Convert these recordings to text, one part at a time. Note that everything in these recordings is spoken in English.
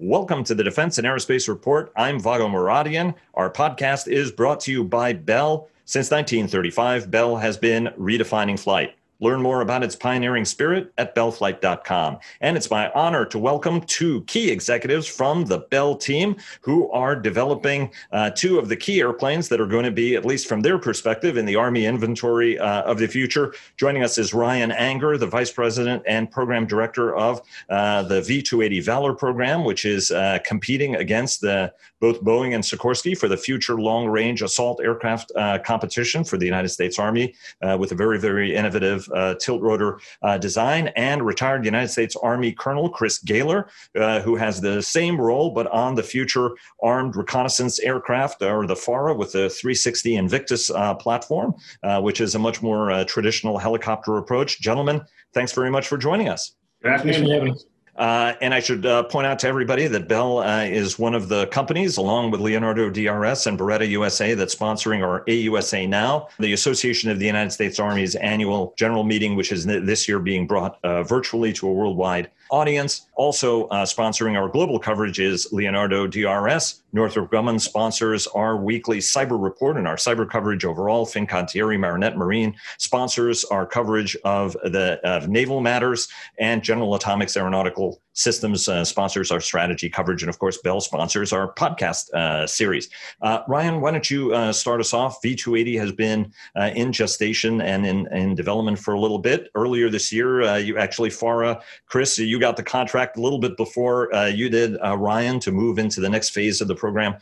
Welcome to the Defense and Aerospace Report. I'm Vago Muradian. Our podcast is brought to you by Bell. Since 1935, Bell has been redefining flight. Learn more about its pioneering spirit at bellflight.com. And it's my honor to welcome two key executives from the Bell team who are developing two of the key airplanes that are going to be, at least from their perspective, in the Army inventory of the future. Joining us is Ryan Anger, the Vice President and Program Director of the V-280 Valor program, which is competing against both Boeing and Sikorsky for the future long-range assault aircraft competition for the United States Army with a very, very innovative tilt rotor design, and retired United States Army Colonel Chris Gaylor, who has the same role, but on the future armed reconnaissance aircraft, or the FARA, with the 360 Invictus platform, which is a much more traditional helicopter approach. Gentlemen, thanks very much for joining us. Good afternoon. And I should point out to everybody that Bell is one of the companies, along with Leonardo DRS and Beretta USA, that's sponsoring our AUSA Now, the Association of the United States Army's annual general meeting, which is this year being brought virtually to a worldwide audience. Also sponsoring our global coverage is Leonardo DRS. Northrop Grumman sponsors our weekly cyber report and our cyber coverage overall. Fincantieri Marinette Marine sponsors our coverage of naval matters, and General Atomics Aeronautical Systems sponsors our strategy coverage. And of course, Bell sponsors our podcast series. Ryan, why don't you start us off? V-280 has been in gestation and in development for a little bit. Earlier this year, you actually, FARA, Chris, you got the contract a little bit before you did, Ryan, to move into the next phase of the program.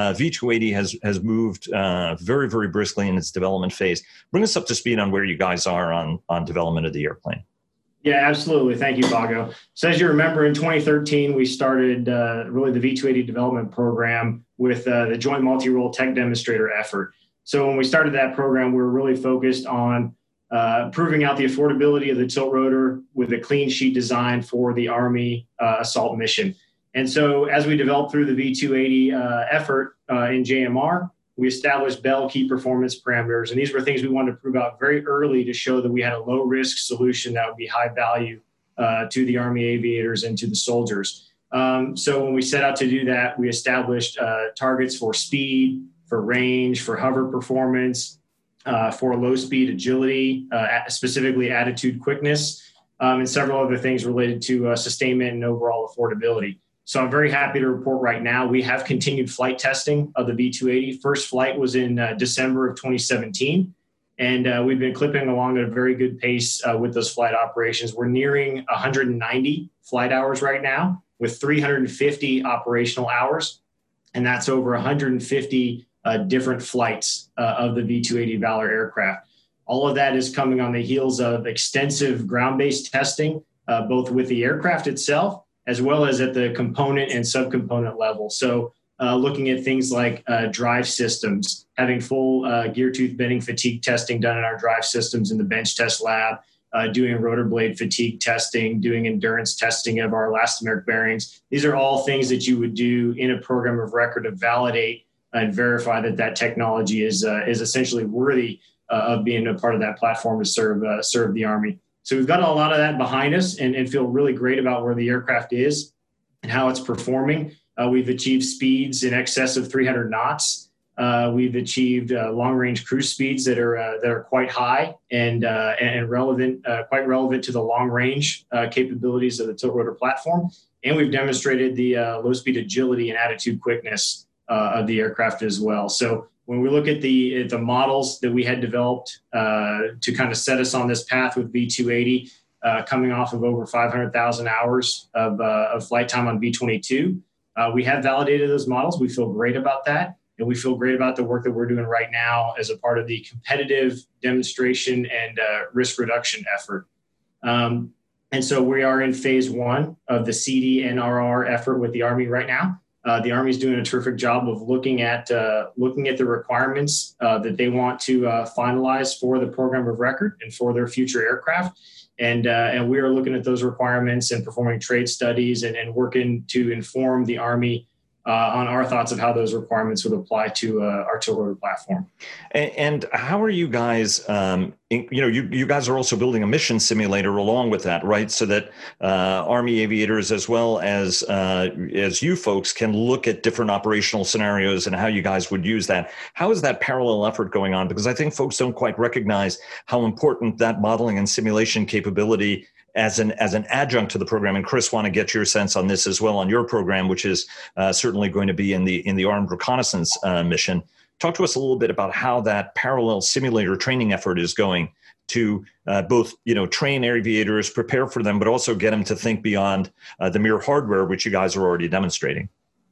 V-280 has moved very, very briskly in its development phase. Bring us up to speed on where you guys are on development of the airplane. Yeah, absolutely. Thank you, Vago. So as you remember, in 2013, we started really the V-280 development program with the Joint Multi-Role Tech Demonstrator effort. So when we started that program, we were really focused on proving out the affordability of the tilt rotor with a clean sheet design for the Army assault mission. And so as we developed through the V-280 effort in JMR, we established Bell key performance parameters. And these were things we wanted to prove out very early to show that we had a low-risk solution that would be high value to the Army aviators and to the soldiers. So when we set out to do that, we established targets for speed, for range, for hover performance, for low-speed agility, specifically attitude quickness, and several other things related to sustainment and overall affordability. So I'm very happy to report right now we have continued flight testing of the V-280. First flight was in December of 2017, and we've been clipping along at a very good pace with those flight operations. We're nearing 190 flight hours right now with 350 operational hours, and that's over 150 different flights of the V-280 Valor aircraft. All of that is coming on the heels of extensive ground-based testing, both with the aircraft itself, as well as at the component and subcomponent level. So looking at things like drive systems, having full gear tooth bending fatigue testing done in our drive systems in the bench test lab, doing rotor blade fatigue testing, doing endurance testing of our elastomeric bearings. These are all things that you would do in a program of record to validate and verify that technology is essentially worthy of being a part of that platform to serve the Army. So we've got a lot of that behind us and feel really great about where the aircraft is and how it's performing. We've achieved speeds in excess of 300 knots. We've achieved long-range cruise speeds that are quite high and relevant, quite relevant to the long-range capabilities of the tilt rotor platform. And we've demonstrated the low-speed agility and attitude quickness of the aircraft as well. So when we look at the models that we had developed to kind of set us on this path with V-280, coming off of over 500,000 hours of flight time on V-22, we have validated those models. We feel great about that. And we feel great about the work that we're doing right now as a part of the competitive demonstration and risk reduction effort. And so we are in phase one of the CDNRR effort with the Army right now. The Army is doing a terrific job of looking at the requirements that they want to finalize for the program of record and for their future aircraft. And we are looking at those requirements and performing trade studies and working to inform the Army on our thoughts of how those requirements would apply to our tiltrotor platform. And how are you guys, you guys are also building a mission simulator along with that, right? So that Army aviators as well as you folks can look at different operational scenarios and how you guys would use that. How is that parallel effort going on? Because I think folks don't quite recognize how important that modeling and simulation capability as an adjunct to the program. And Chris, want to get your sense on this as well on your program, which is certainly going to be in the Armed Reconnaissance mission. Talk to us a little bit about how that parallel simulator training effort is going to both train aviators, prepare for them, but also get them to think beyond the mere hardware, which you guys are already demonstrating.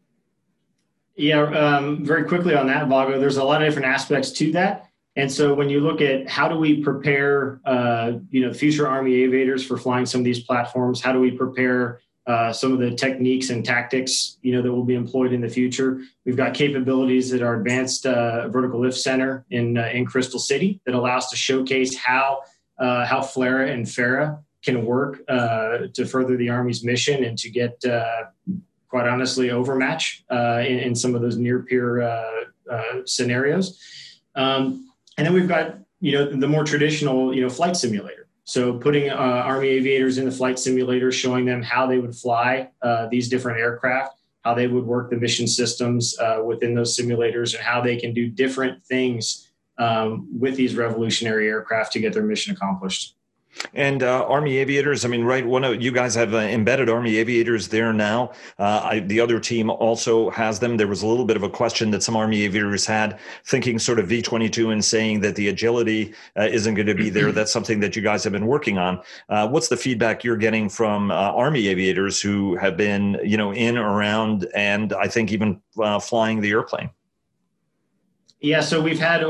Yeah, very quickly on that, Vago, there's a lot of different aspects to that. And so when you look at how do we prepare, future Army aviators for flying some of these platforms, how do we prepare some of the techniques and tactics, that will be employed in the future? We've got capabilities at our Advanced Vertical Lift Center in Crystal City that allow us to showcase how FLRAA and FARA can work to further the Army's mission and to get, quite honestly, overmatch in some of those near-peer scenarios. And then we've got, the more traditional, flight simulator. So putting Army aviators in the flight simulator, showing them how they would fly these different aircraft, how they would work the mission systems within those simulators, and how they can do different things with these revolutionary aircraft to get their mission accomplished. And Army aviators, right, you guys have embedded Army aviators there now. The other team also has them. There was a little bit of a question that some Army aviators had, thinking sort of V-22 and saying that the agility isn't going to be there. That's something that you guys have been working on. What's the feedback you're getting from Army aviators who have been, in, around, and I think even flying the airplane? Yeah, so we've had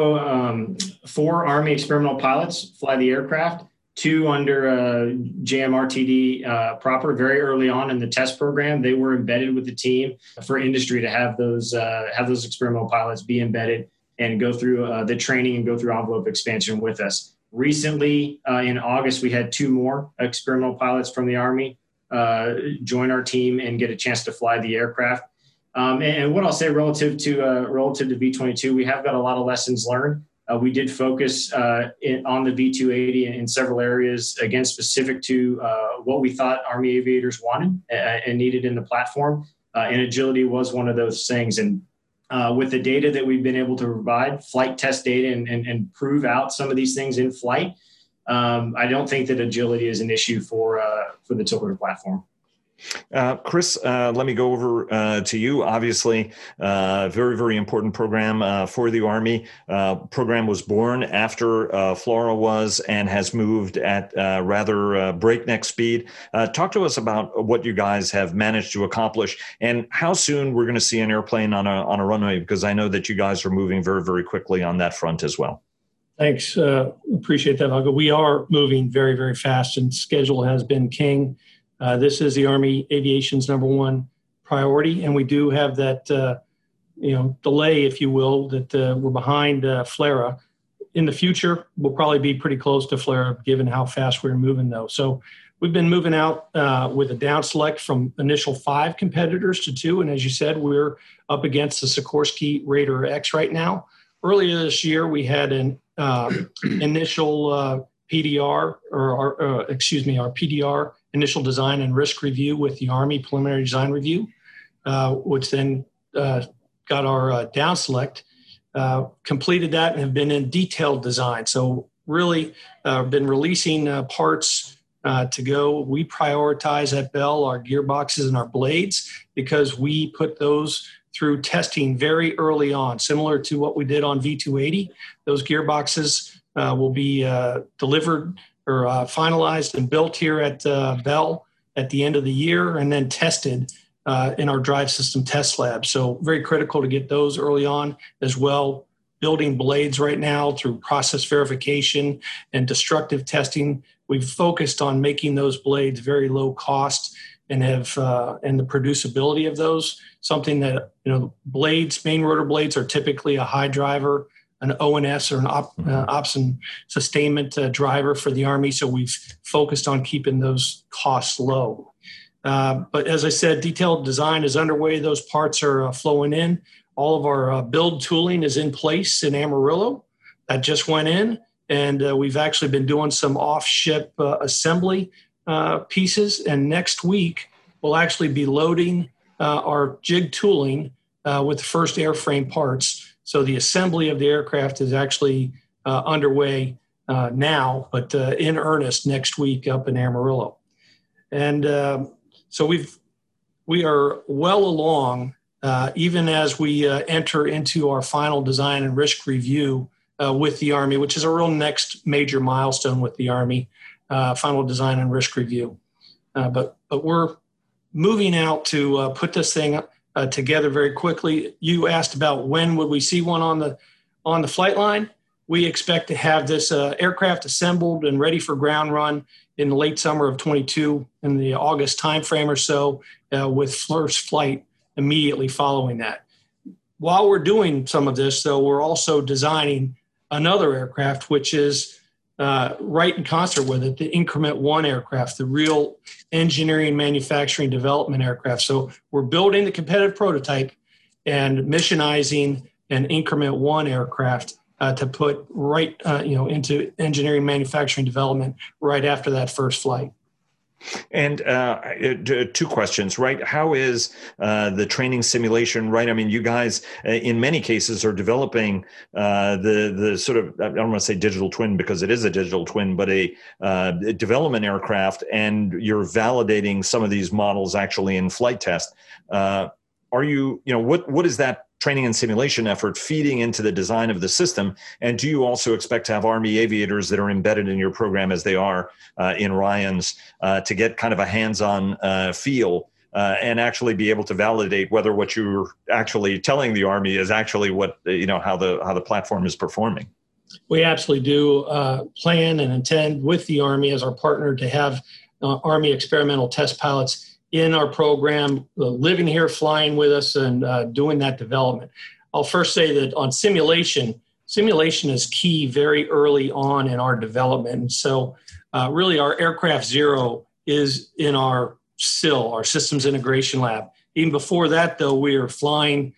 4 Army experimental pilots fly the aircraft. 2 under JMRTD proper. Very early on in the test program, they were embedded with the team for industry to have those experimental pilots be embedded and go through the training and go through envelope expansion with us. Recently, in August, we had 2 more experimental pilots from the Army join our team and get a chance to fly the aircraft. And what I'll say relative to V-22, we have got a lot of lessons learned. We did focus on the V-280 in several areas, again, specific to what we thought Army aviators wanted and needed in the platform. And agility was one of those things. And with the data that we've been able to provide, flight test data, and prove out some of these things in flight, I don't think that agility is an issue for the tiltrotor platform. Chris, let me go over to you. Obviously, very, very important program for the Army. Program was born after FLRAA was and has moved at rather breakneck speed. Talk to us about what you guys have managed to accomplish and how soon we're going to see an airplane on a runway, because I know that you guys are moving very, very quickly on that front as well. Thanks. Appreciate that, Vago. We are moving very, very fast, and schedule has been king. This is the Army Aviation's #1 priority, and we do have that, delay, if you will, that we're behind FLRAA. In the future, we'll probably be pretty close to FLRAA, given how fast we're moving, though. So we've been moving out with a down select from initial 5 competitors to 2, and as you said, we're up against the Sikorsky Raider X right now. Earlier this year, we had an initial PDR, our PDR, initial design and risk review with the Army preliminary design review, which then got our down select, completed that and have been in detailed design. So really been releasing parts to go. We prioritize at Bell our gearboxes and our blades because we put those through testing very early on, similar to what we did on V-280. Those gearboxes will be delivered or finalized and built here at Bell at the end of the year, and then tested in our drive system test lab. So very critical to get those early on as well. Building blades right now through process verification and destructive testing. We've focused on making those blades very low cost and have and the producibility of those, something that, blades, main rotor blades are typically a high driver, an ONS or an ops and sustainment driver for the Army. So we've focused on keeping those costs low. But as I said, detailed design is underway. Those parts are flowing in. All of our build tooling is in place in Amarillo. That just went in. And we've actually been doing some off-ship assembly pieces. And next week, we'll actually be loading our jig tooling with the first airframe parts. So the assembly of the aircraft is actually underway now, but in earnest next week up in Amarillo. And so we are well along, even as we enter into our final design and risk review with the Army, which is a real next major milestone with the Army, final design and risk review. But we're moving out to put this thing together very quickly. You asked about when would we see one on the flight line. We expect to have this aircraft assembled and ready for ground run in the late summer of 22, in the August timeframe or so, with first flight immediately following that. While we're doing some of this, though, we're also designing another aircraft, which is right in concert with it, the Increment 1 aircraft, the real engineering, manufacturing, development aircraft. So we're building the competitive prototype and missionizing an Increment 1 aircraft to put right into engineering, manufacturing, development right after that first flight. And two questions, right? How is the training simulation, right? I mean, you guys, in many cases, are developing the sort of, I don't want to say digital twin because it is a digital twin, but a development aircraft, and you're validating some of these models actually in flight test. Are you, what is that training and simulation effort feeding into the design of the system? And do you also expect to have Army aviators that are embedded in your program as they are in Ryan's to get kind of a hands-on feel and actually be able to validate whether what you're actually telling the Army is actually what, how the platform is performing? We absolutely do plan and intend with the Army as our partner to have Army experimental test pilots in our program, living here, flying with us, and doing that development. I'll first say that on simulation is key very early on in our development. And so really our Aircraft Zero is in our SIL, our Systems Integration Lab. Even before that, though, we are flying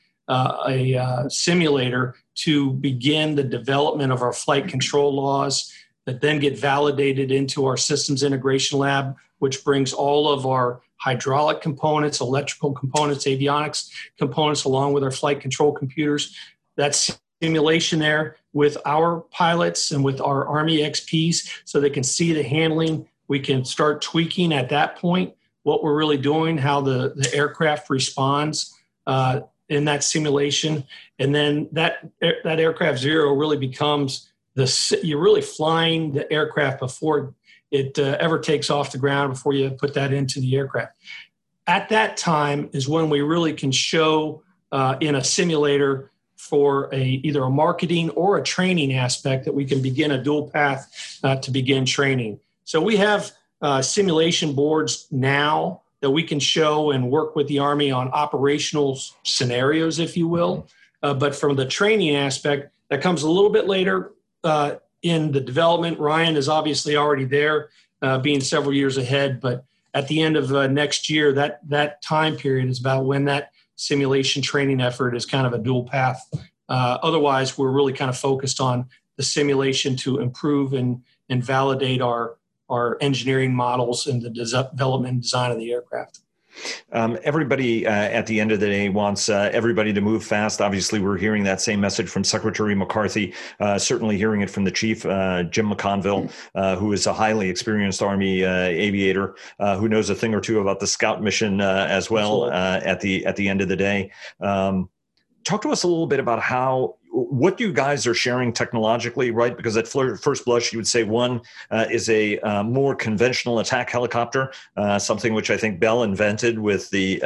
a simulator to begin the development of our flight control laws that then get validated into our Systems Integration Lab, which brings all of our hydraulic components, electrical components, avionics components, along with our flight control computers. That simulation there with our pilots and with our Army XPs so they can see the handling. We can start tweaking at that point what we're really doing, how the aircraft responds in that simulation. And then that Aircraft Zero really becomes you're really flying the aircraft before it ever takes off the ground, before you put that into the aircraft. At that time is when we really can show in a simulator for either a marketing or a training aspect that we can begin a dual path to begin training. So we have simulation boards now that we can show and work with the Army on operational scenarios, if you will. But from the training aspect, that comes a little bit later in the development. Ryan is obviously already there, being several years ahead, but at the end of next year, that time period is about when that simulation training effort is kind of a dual path. Otherwise, we're really kind of focused on the simulation to improve and validate our engineering models and the development and design of the aircraft. Everybody at the end of the day wants everybody to move fast. Obviously, we're hearing that same message from Secretary McCarthy, certainly hearing it from the chief, Jim McConville, who is a highly experienced Army aviator who knows a thing or two about the Scout mission as well at the end of the day. Talk to us a little bit about what you guys are sharing technologically, right? Because at first blush, you would say one is a more conventional attack helicopter, something which I think Bell invented with the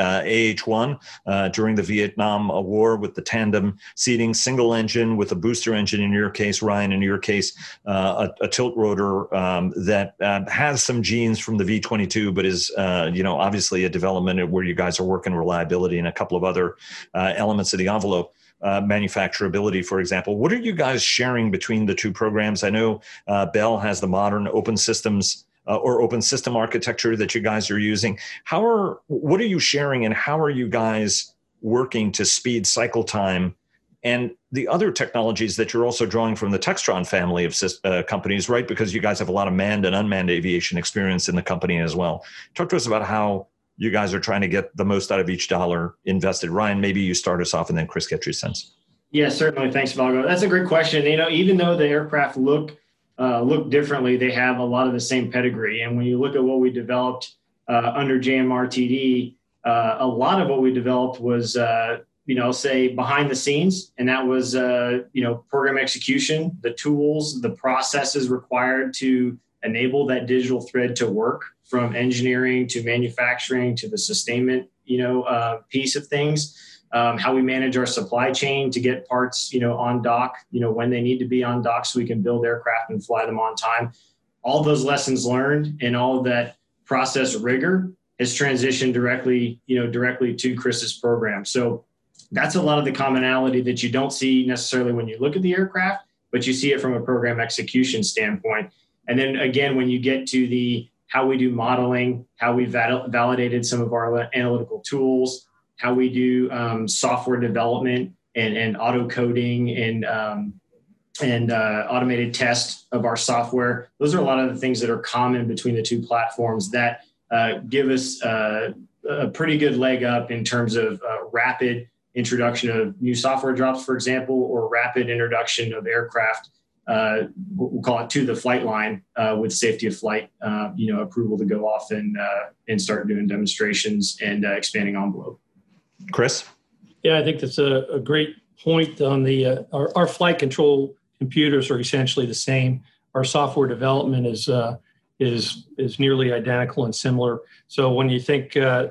AH-1 during the Vietnam War with the tandem seating, single engine with a booster engine in your case, Ryan, in your case, a tilt rotor that has some genes from the V-22, but is, obviously a development where you guys are working reliability and a couple of other elements of the envelope. Manufacturability, for example. What are you guys sharing between the two programs? I know Bell has the modern open systems or open system architecture that you guys are using. What are you sharing, and how are you guys working to speed cycle time and the other technologies that you're also drawing from the Textron family of companies, right? Because you guys have a lot of manned and unmanned aviation experience in the company as well. Talk to us about how you guys are trying to get the most out of each dollar invested. Ryan, maybe you start us off and then Chris, get your sense. Yeah, certainly. Thanks, Vago. That's a great question. Even though the aircraft look differently, they have a lot of the same pedigree. And when you look at what we developed under JMRTD, a lot of what we developed was, say behind the scenes. And that was, program execution, the tools, the processes required to enable that digital thread to work, from engineering to manufacturing to the sustainment, piece of things. How we manage our supply chain to get parts, on dock, when they need to be on dock so we can build aircraft and fly them on time. All those lessons learned and all of that process rigor has transitioned directly to Chris's program. So that's a lot of the commonality that you don't see necessarily when you look at the aircraft, but you see it from a program execution standpoint. And then again, when you get to how we do modeling, how we validated some of our analytical tools, how we do software development and auto coding and automated test of our software. Those are a lot of the things that are common between the two platforms that give us a pretty good leg up in terms of rapid introduction of new software drops, for example, or rapid introduction of aircraft, we'll call it to the flight line with safety of flight, approval to go off and start doing demonstrations and expanding envelope. Chris? Yeah, I think that's a great point on our flight control computers are essentially the same. Our software development is nearly identical and similar. So when you think the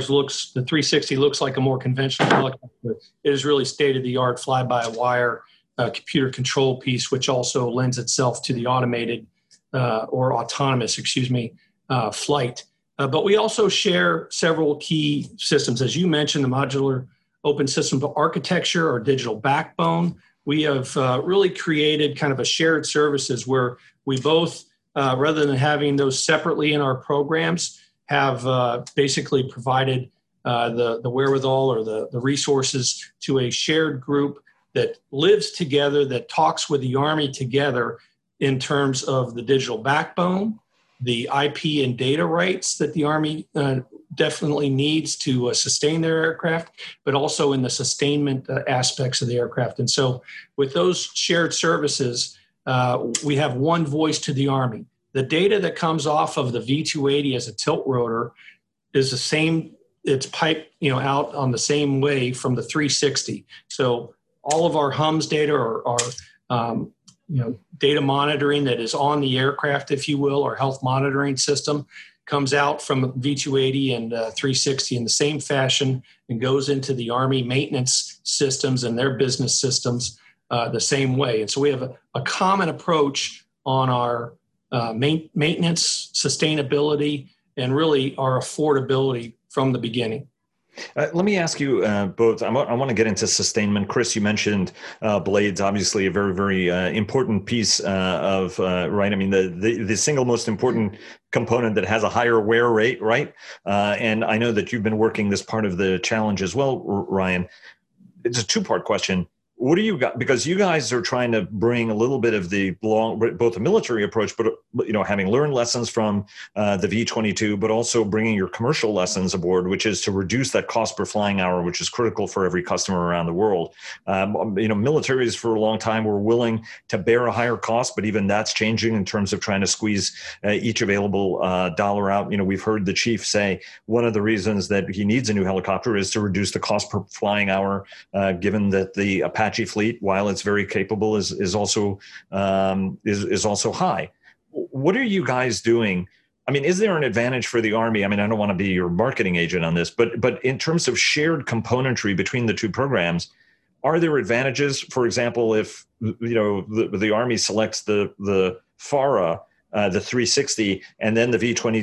360 looks like a more conventional helicopter, it is really state-of-the-art fly-by-wire computer control piece, which also lends itself to the automated or autonomous, flight. But we also share several key systems. As you mentioned, the modular open system architecture or digital backbone. We have really created kind of a shared services where we both, rather than having those separately in our programs, have basically provided the wherewithal or the resources to a shared group that lives together, that talks with the Army together in terms of the digital backbone, the IP and data rights that the Army definitely needs to sustain their aircraft, but also in the sustainment aspects of the aircraft. And so with those shared services, we have one voice to the Army. The data that comes off of the V280 as a tilt rotor is the same. It's piped, out on the same way from the 360. So all of our HUMS data or data monitoring that is on the aircraft, if you will, or health monitoring system comes out from V280 and 360 in the same fashion and goes into the Army maintenance systems and their business systems the same way. And so we have a common approach on our maintenance, sustainability, and really our affordability from the beginning. Let me ask you both. I want to get into sustainment. Chris, you mentioned blades, obviously a very, very important piece of, right? I mean, the single most important component that has a higher wear rate, right? And I know that you've been working this part of the challenge as well, Ryan. It's a two-part question. What do you got? Because you guys are trying to bring a little bit of both the military approach, but having learned lessons from the V-22, but also bringing your commercial lessons aboard, which is to reduce that cost per flying hour, which is critical for every customer around the world. Militaries for a long time were willing to bear a higher cost, but even that's changing in terms of trying to squeeze each available dollar out. We've heard the chief say one of the reasons that he needs a new helicopter is to reduce the cost per flying hour, given that the Apache fleet, while it's very capable, is also high. What are you guys doing? I mean, is there an advantage for the Army? I mean, I don't want to be your marketing agent on this, but in terms of shared componentry between the two programs, are there advantages? For example, if the Army selects the FARA, the 360, and then the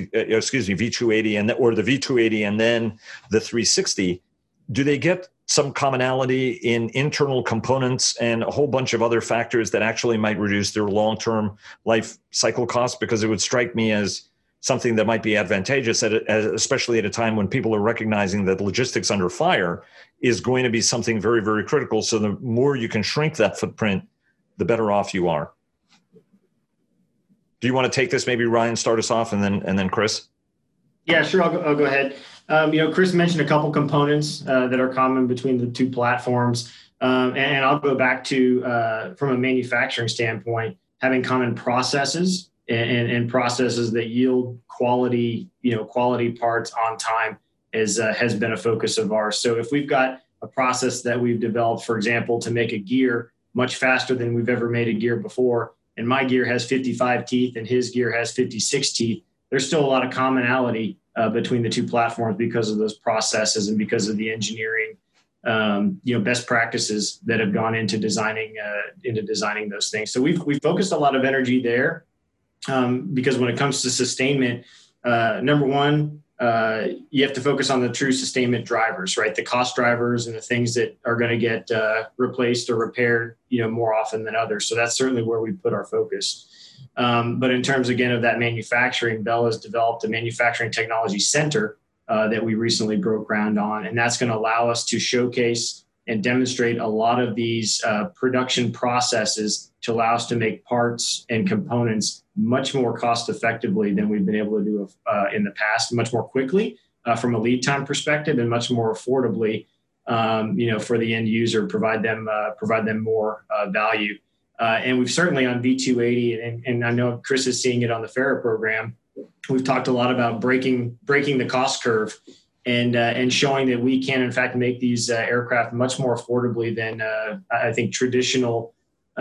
V280, or the V280 and then the 360, do they get some commonality in internal components and a whole bunch of other factors that actually might reduce their long-term life cycle costs? Because it would strike me as something that might be advantageous, especially at a time when people are recognizing that logistics under fire is going to be something very, very critical. So the more you can shrink that footprint, the better off you are. Do you want to take this? Maybe Ryan, start us off, and then Chris. Yeah, sure. I'll go ahead. Chris mentioned a couple components that are common between the two platforms, and I'll go back to from a manufacturing standpoint, having common processes and processes that yield quality parts on time has been a focus of ours. So if we've got a process that we've developed, for example, to make a gear much faster than we've ever made a gear before, and my gear has 55 teeth and his gear has 56 teeth, there's still a lot of commonality between the two platforms because of those processes and because of the engineering, best practices that have gone into designing those things. So we've focused a lot of energy there because when it comes to sustainment, number one, you have to focus on the true sustainment drivers, right? The cost drivers and the things that are going to get replaced or repaired, more often than others. So that's certainly where we put our focus. But in terms, again, of that manufacturing, Bell has developed a manufacturing technology center that we recently broke ground on. And that's going to allow us to showcase and demonstrate a lot of these production processes to allow us to make parts and components much more cost effectively than we've been able to do in the past, much more quickly from a lead time perspective, and much more affordably, for the end user, provide them more value. And we've certainly on V280, and I know Chris is seeing it on the FARA program, we've talked a lot about breaking the cost curve and showing that we can, in fact, make these aircraft much more affordably than I think traditional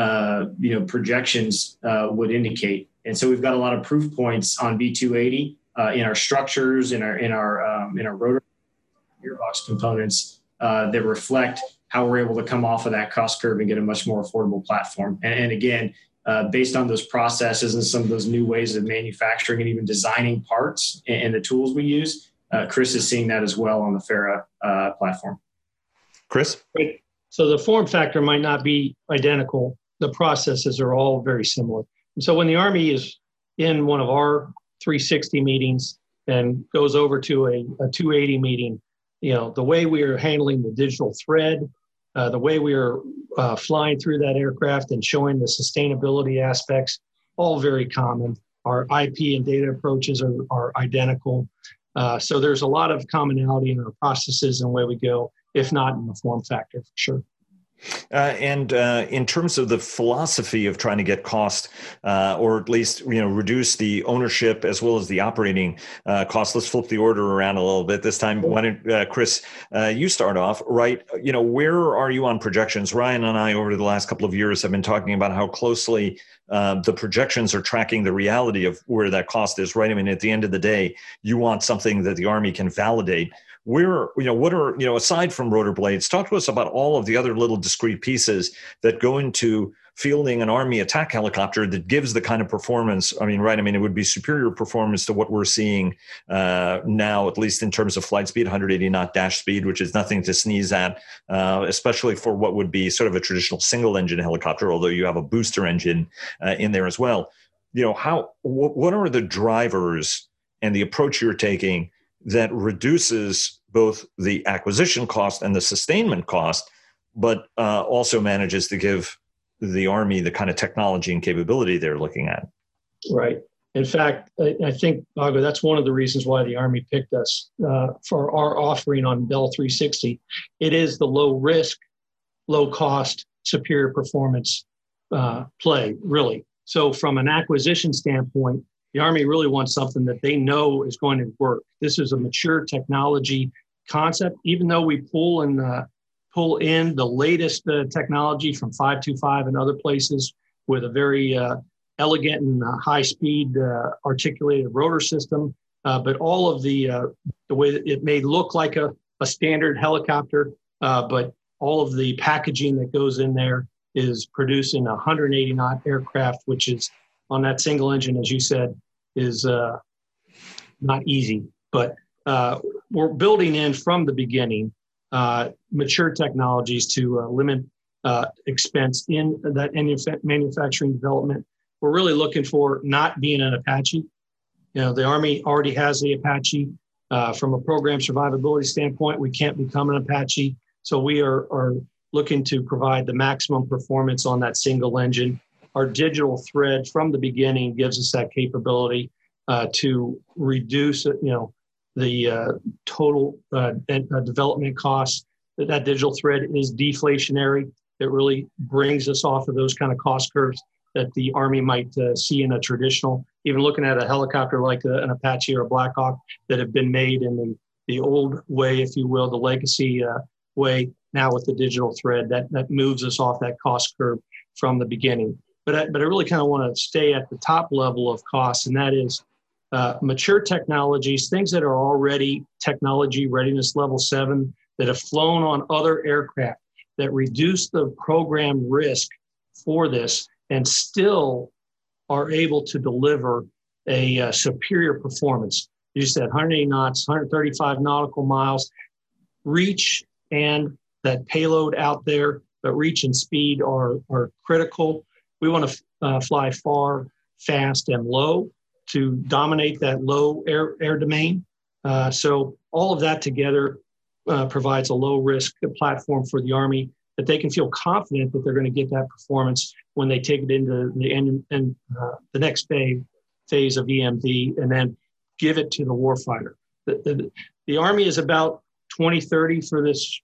projections would indicate. And so we've got a lot of proof points on V280 in our structures, in our rotor gearbox components that reflect how we're able to come off of that cost curve and get a much more affordable platform. And again, based on those processes and some of those new ways of manufacturing and even designing parts and the tools we use, Chris is seeing that as well on the FARA platform. Chris? Great. So the form factor might not be identical. The processes are all very similar. And so when the Army is in one of our 360 meetings and goes over to a 280 meeting, the way we are handling the digital thread, the way we are flying through that aircraft and showing the sustainability aspects, all very common. Our IP and data approaches are identical. So there's a lot of commonality in our processes and where we go, if not in the form factor, for sure. And in terms of the philosophy of trying to get cost, or at least reduce the ownership as well as the operating cost, let's flip the order around a little bit this time. Why don't Chris, you start off, right? Where are you on projections? Ryan and I, over the last couple of years, have been talking about how closely the projections are tracking the reality of where that cost is, right? I mean, at the end of the day, you want something that the Army can validate. What are, aside from rotor blades, talk to us about all of the other little discrete pieces that go into fielding an Army attack helicopter that gives the kind of performance. I mean, right. I mean, it would be superior performance to what we're seeing now, at least in terms of flight speed, 180 knot dash speed, which is nothing to sneeze at, especially for what would be sort of a traditional single engine helicopter, although you have a booster engine in there as well. What are the drivers and the approach you're taking that reduces both the acquisition cost and the sustainment cost, but also manages to give the Army the kind of technology and capability they're looking at? Right. In fact, I think, Bago, that's one of the reasons why the Army picked us for our offering on Bell 360. It is the low risk, low cost, superior performance play, really. So from an acquisition standpoint, the Army really wants something that they know is going to work. This is a mature technology concept. Even though we pull in the latest technology from 525 and other places with a very elegant and high-speed articulated rotor system, but all of the way that it may look like a standard helicopter, but all of the packaging that goes in there is producing a 180 knot aircraft, which is on that single engine, as you said, is not easy. But we're building in from the beginning mature technologies to limit expense in that manufacturing development. We're really looking for not being an Apache, The Army already has the Apache. From a program survivability standpoint, we can't become an Apache. So we are looking to provide the maximum performance on that single engine. Our digital thread from the beginning gives us that capability to reduce, the total development costs. That digital thread is deflationary. It really brings us off of those kind of cost curves that the Army might see in a traditional, even looking at a helicopter like an Apache or a Black Hawk that have been made in the old way, if you will, the legacy way. Now with the digital thread, that moves us off that cost curve from the beginning. But I really kind of want to stay at the top level of costs, and that is mature technologies, things that are already technology readiness level 7 that have flown on other aircraft that reduce the program risk for this and still are able to deliver a superior performance. You said 180 knots, 135 nautical miles, reach and that payload out there, but reach and speed are critical. We want to fly far, fast, and low to dominate that low air domain. So all of that together provides a low risk platform for the Army that they can feel confident that they're going to get that performance when they take it into the next phase of EMD and then give it to the warfighter. The Army is about 2030 for this,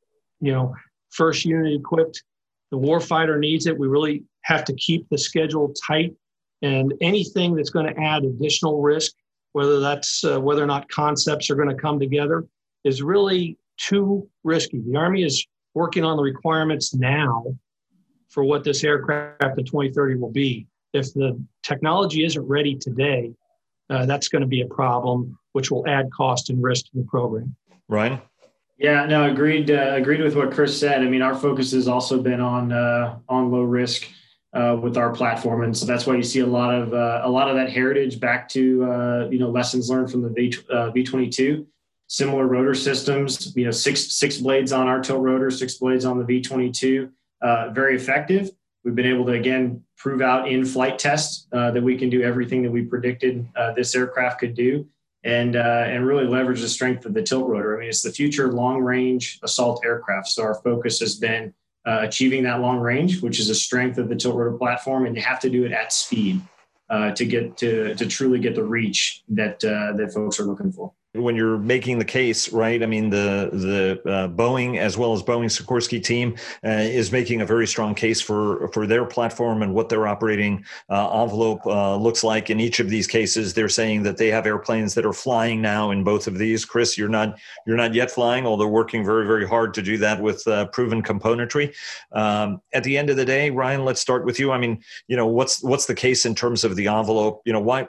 first unit equipped. The warfighter needs it. We really have to keep the schedule tight, and anything that's going to add additional risk, whether that's whether or not concepts are going to come together, is really too risky. The Army is working on the requirements now for what this aircraft in 2030 will be. If the technology isn't ready today, that's going to be a problem, which will add cost and risk to the program. Ryan? Yeah, no, agreed with what Chris said. I mean, our focus has also been on low risk with our platform, and so that's why you see a lot of that heritage back to lessons learned from the V-22. Similar rotor systems, six blades on our tilt rotor, 6 blades on the V-22, very effective. We've been able to, again, prove out in flight tests that we can do everything that we predicted this aircraft could do, and really leverage the strength of the tilt rotor. I mean, it's the future long-range assault aircraft. So our focus has been achieving that long range, which is a strength of the tilt rotor platform, and you have to do it at speed to truly get the reach that folks are looking for. When you're making the case, right? I mean, the Boeing as well as Boeing Sikorsky team is making a very strong case for their platform and what their operating envelope looks like. In each of these cases, they're saying that they have airplanes that are flying now in both of these. Chris, you're not yet flying, although working very, very hard to do that with proven componentry. At the end of the day, Ryan, let's start with you. I mean, what's the case in terms of the envelope?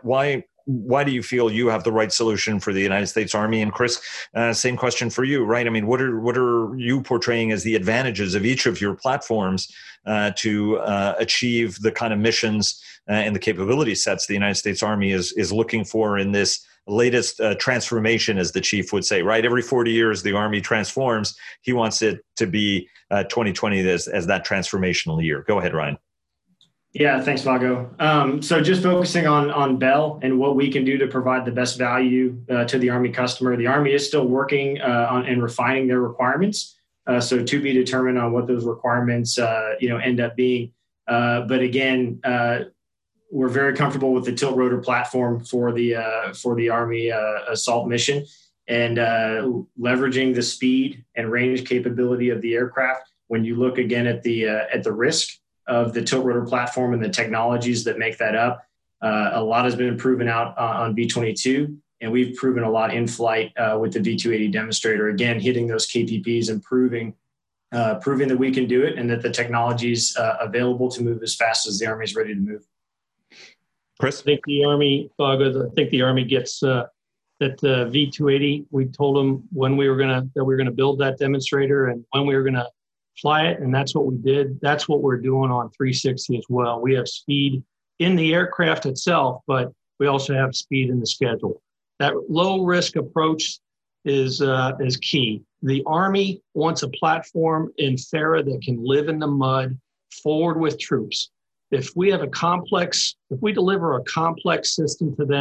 Why do you feel you have the right solution for the United States Army? And Chris, same question for you, right? I mean, what are you portraying as the advantages of each of your platforms to achieve the kind of missions and the capability sets the United States Army is looking for in this latest transformation, as the chief would say, right? Every 40 years, the Army transforms. He wants it to be 2020 as that transformational year. Go ahead, Ryan. Yeah, thanks, Vago. So just focusing on Bell and what we can do to provide the best value to the Army customer. The Army is still working on and refining their requirements. So to be determined on what those requirements end up being. But again, we're very comfortable with the tilt rotor platform for the Army assault mission, and leveraging the speed and range capability of the aircraft. When you look again at the risk of the tilt rotor platform and the technologies that make that up. A lot has been proven out on V-22, and we've proven a lot in flight with the V-280 demonstrator, again, hitting those KPPs and proving that we can do it and that the technology's available to move as fast as the Army is ready to move. Chris? I think the Army gets that V-280. We told them when we were going to build that demonstrator and when we were going to fly it, and that's what we did. That's what we're doing on 360 as well. We have speed in the aircraft itself, but we also have speed in the schedule. That low risk approach is key. The Army wants a platform in FARA that can live in the mud, forward with troops. If we deliver a complex system to them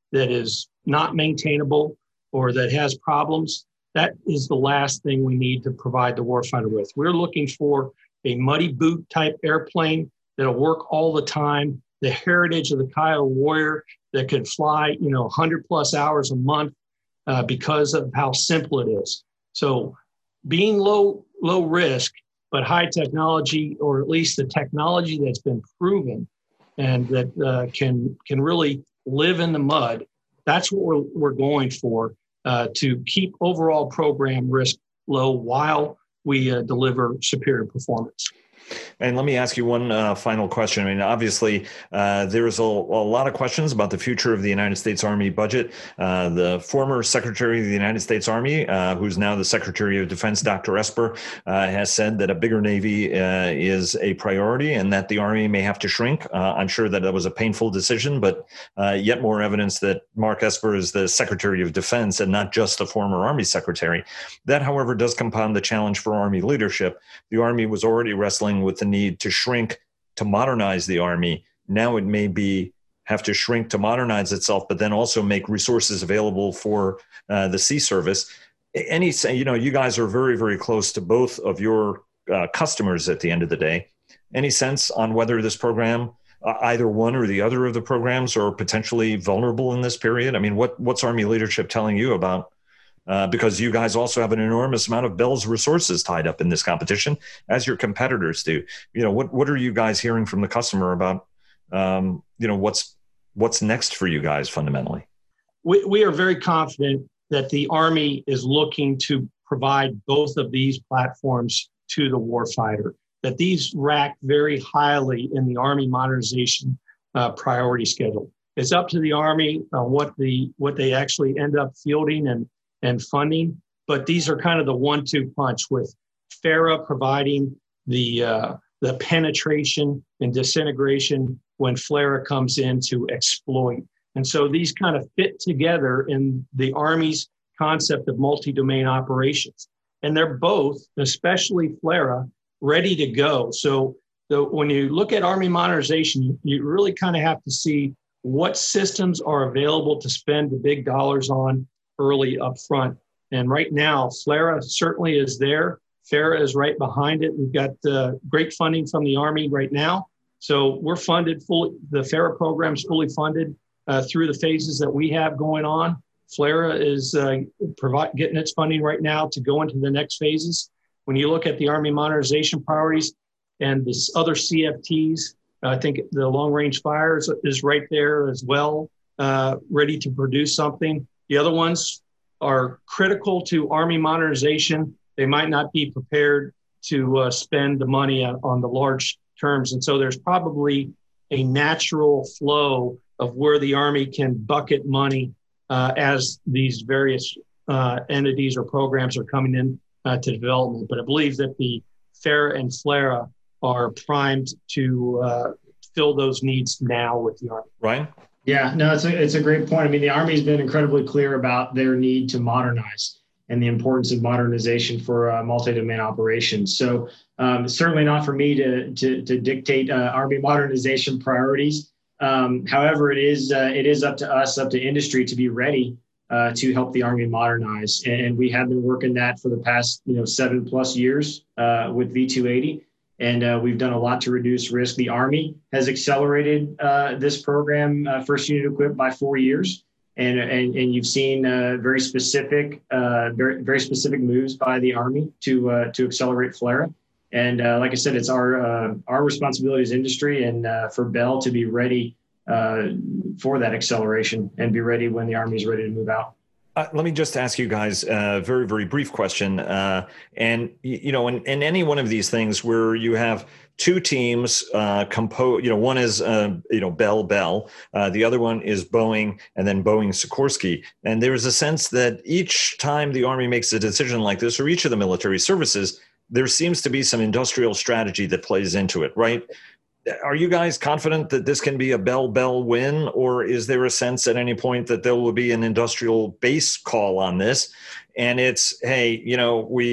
that is not maintainable or that has problems, that is the last thing we need to provide the warfighter with. We're looking for a muddy boot type airplane that'll work all the time, the heritage of the Kiowa Warrior that can fly, 100 plus hours a month because of how simple it is. So being low risk, but high technology, or at least the technology that's been proven and that can really live in the mud, that's what we're going for to keep overall program risk low while we deliver superior performance. And let me ask you one final question. I mean, obviously, there's a lot of questions about the future of the United States Army budget. The former Secretary of the United States Army, who's now the Secretary of Defense, Dr. Esper, has said that a bigger Navy is a priority and that the Army may have to shrink. I'm sure that was a painful decision, but yet more evidence that Mark Esper is the Secretary of Defense and not just a former Army Secretary. That, however, does compound the challenge for Army leadership. The Army was already wrestling with the need to shrink to modernize the Army. Now it may have to shrink to modernize itself, but then also make resources available for the Sea Service. You guys are very, very close to both of your customers at the end of the day. Any sense on whether this program, either one or the other of the programs, are potentially vulnerable in this period? I mean, what's Army leadership telling you about? Because you guys also have an enormous amount of Bell's resources tied up in this competition, as your competitors do. What are you guys hearing from the customer about, what's next for you guys fundamentally? We are very confident that the Army is looking to provide both of these platforms to the warfighter, that these rank very highly in the Army modernization priority schedule. It's up to the Army what they actually end up fielding and funding, but these are kind of the 1-2 punch, with FARA providing the penetration and disintegration when FLRAA comes in to exploit. And so these kind of fit together in the Army's concept of multi-domain operations. And they're both, especially FLRAA, ready to go. So when you look at Army modernization, you really kind of have to see what systems are available to spend the big dollars on early up front. And right now, FLRAA certainly is there. FARA is right behind it. We've got great funding from the Army right now. So we're funded fully. The FARA program is fully funded through the phases that we have going on. FLRAA is getting its funding right now to go into the next phases. When you look at the Army modernization priorities and the other CFTs, I think the long range fire is right there as well, ready to produce something. The other ones are critical to Army modernization. They might not be prepared to spend the money on the large terms. And so there's probably a natural flow of where the Army can bucket money as these various entities or programs are coming in to development. But I believe that the FARA and FLRAA are primed to fill those needs now with the Army. Ryan? Yeah, no, it's a great point. I mean, the Army's been incredibly clear about their need to modernize and the importance of modernization for multi-domain operations. So certainly not for me to dictate Army modernization priorities. However, it is up to us, up to industry, to be ready to help the Army modernize. And we have been working that for the past 7+ years with V280. And we've done a lot to reduce risk. The Army has accelerated this program, first unit equipped, by 4 years. And you've seen very specific moves by the Army to accelerate FLRAA. And like I said, it's our responsibility as industry and for Bell to be ready for that acceleration and be ready when the Army is ready to move out. Let me just ask you guys a very, very brief question. In any one of these things where you have two teams composed, one is, Bell, the other one is Boeing, and then Boeing Sikorsky. And there's a sense that each time the Army makes a decision like this, or each of the military services, there seems to be some industrial strategy that plays into it, right? Are you guys confident that this can be a Bell win, or is there a sense at any point that there will be an industrial base call on this? And it's, hey, we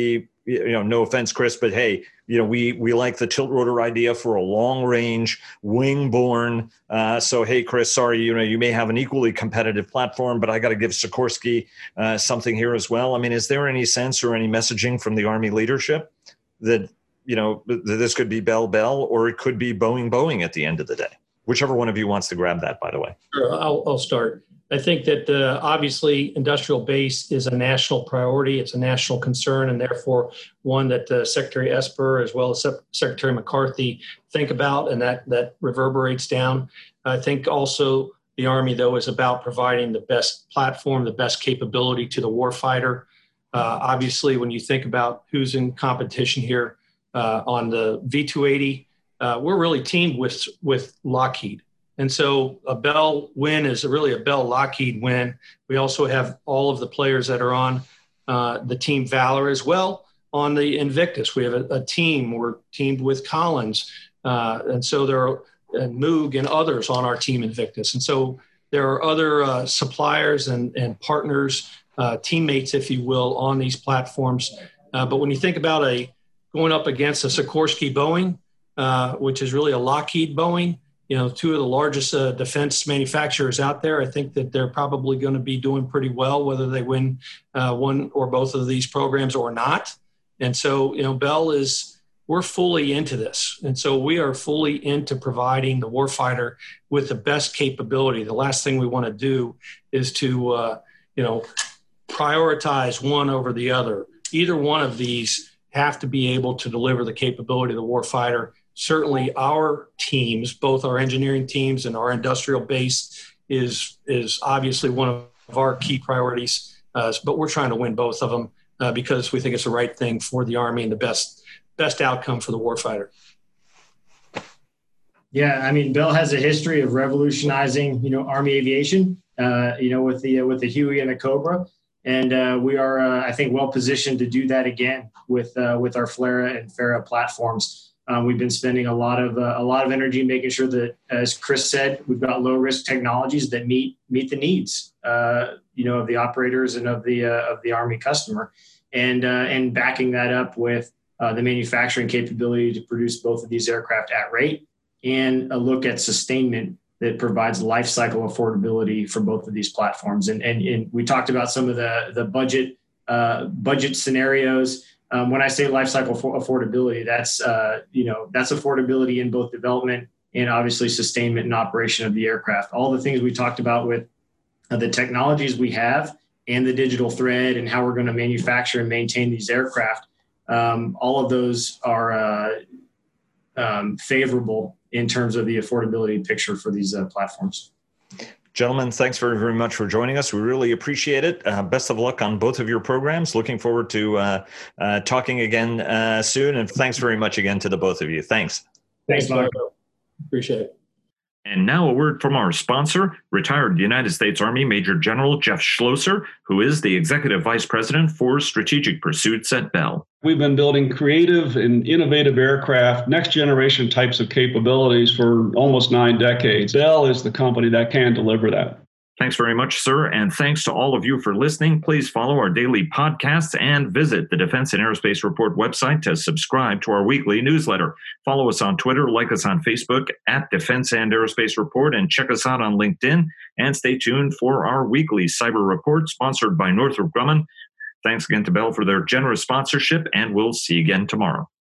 no offense, Chris, but hey, we like the tilt rotor idea for a long range wing borne. So, hey, Chris, sorry, you may have an equally competitive platform, but I got to give Sikorsky something here as well. I mean, is there any sense or any messaging from the Army leadership that, that this could be Bell, or it could be Boeing at the end of the day? Whichever one of you wants to grab that, by the way. Sure, I'll start. I think that obviously industrial base is a national priority. It's a national concern, and therefore one that Secretary Esper as well as Secretary McCarthy think about, and that reverberates down. I think also the Army, though, is about providing the best platform, the best capability to the warfighter. Obviously, when you think about who's in competition here on the V-280, we're really teamed with Lockheed. And so a Bell win is really a Bell Lockheed win. We also have all of the players that are on the Team Valor as well on the Invictus. We have a team. We're teamed with Collins. And so there are Moog and others on our Team Invictus. And so there are other suppliers and partners, teammates, if you will, on these platforms. But when you think about going up against a Sikorsky Boeing, which is really a Lockheed Boeing, two of the largest defense manufacturers out there, I think that they're probably going to be doing pretty well, whether they win one or both of these programs or not. And so, Bell we're fully into this. And so we are fully into providing the warfighter with the best capability. The last thing we want to do is to, prioritize one over the other. Either one of these have to be able to deliver the capability of the warfighter. Certainly our teams, both our engineering teams and our industrial base is obviously one of our key priorities, but we're trying to win both of them because we think it's the right thing for the Army and the best outcome for the warfighter. Yeah, I mean, Bell has a history of revolutionizing, Army aviation, with the Huey and the Cobra. And we are, I think, well positioned to do that again with our FLRAA and FARA platforms. We've been spending a lot of energy making sure that, as Chris said, we've got low risk technologies that meet the needs, of the operators and of the Army customer, and backing that up with the manufacturing capability to produce both of these aircraft at rate and a look at sustainment that provides life cycle affordability for both of these platforms. And we talked about some of the budget scenarios. When I say life cycle affordability, that's affordability in both development and obviously sustainment and operation of the aircraft. All the things we talked about with the technologies we have and the digital thread and how we're going to manufacture and maintain these aircraft, all of those are favorable in terms of the affordability picture for these platforms. Gentlemen, thanks very, very much for joining us. We really appreciate it. Best of luck on both of your programs. Looking forward to talking again soon. And thanks very much again to the both of you. Thanks. Thanks, Marco. Appreciate it. And now a word from our sponsor, retired United States Army Major General Jeff Schlosser, who is the Executive Vice President for Strategic Pursuits at Bell. We've been building creative and innovative aircraft, next generation types of capabilities for almost 9 decades. Bell is the company that can deliver that. Thanks very much, sir. And thanks to all of you for listening. Please follow our daily podcasts and visit the Defense and Aerospace Report website to subscribe to our weekly newsletter. Follow us on Twitter, like us on Facebook at Defense and Aerospace Report, and check us out on LinkedIn. And stay tuned for our weekly cyber report sponsored by Northrop Grumman. Thanks again to Bell for their generous sponsorship, and we'll see you again tomorrow.